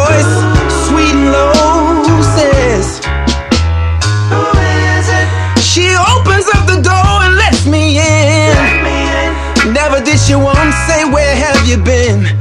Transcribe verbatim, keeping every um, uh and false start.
voice, sweet and low, says, who is it? She opens up the door and lets me in. Let me in. Never did she once say, where have you been?